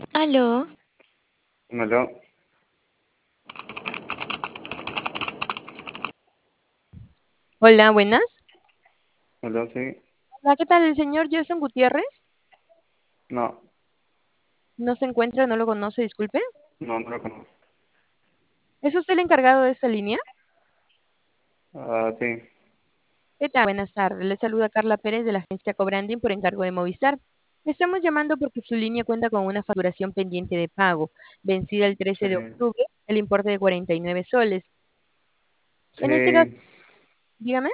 Aló, Aló, Hola, buenas. aló, sí. Hola, ¿qué tal? ¿El señor Jason Gutiérrez? No, ¿No se encuentra? ¿No lo conoce? Disculpe. no lo conozco. ¿Es usted el encargado de esta línea? Ah, sí, ¿Qué tal? Buenas tardes. Le saluda Carla Pérez de la agencia Cobranding por encargo de Movistar. Estamos llamando porque su línea cuenta con una facturación pendiente de pago, vencida el sí, 13 de octubre, el importe de 49 soles. En este caso, sí. dígame.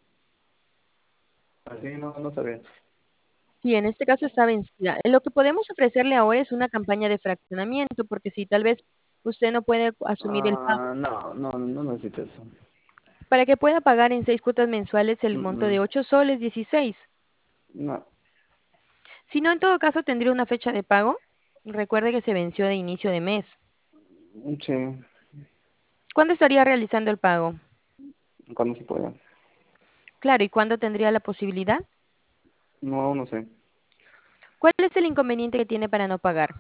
Así no sabía. Sí, en este caso está vencida. Lo que podemos ofrecerle ahora es una campaña de fraccionamiento, porque si tal vez usted no puede asumir el pago, Ah, no necesito eso. para que pueda pagar en 6 cuotas mensuales el monto Mm, de 8 soles 16. no, Si no, en todo caso tendría una fecha de pago. Recuerde que se venció de inicio de mes. sí, ¿Cuándo estaría realizando el pago? cuando se pueda. Claro, ¿y cuándo tendría la posibilidad? No, aún no sé. ¿Cuál es el inconveniente que tiene para no pagar?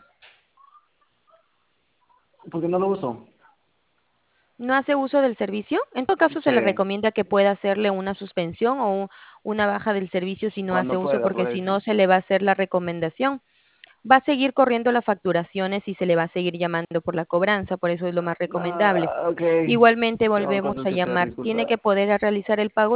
Porque no lo uso. ¿No hace uso del servicio? En todo caso, se Sí, le recomienda que pueda hacerle una suspensión o una baja del servicio si no hace cuando uso, pueda, porque por si eso. no, se le va a hacer la recomendación. Va a seguir corriendo las facturaciones y se le va a seguir llamando por la cobranza, por eso es lo más recomendable. Ah, ok. Igualmente Chao, volvemos a entonces, llamar. Tiene disculpa. que poder realizar el pago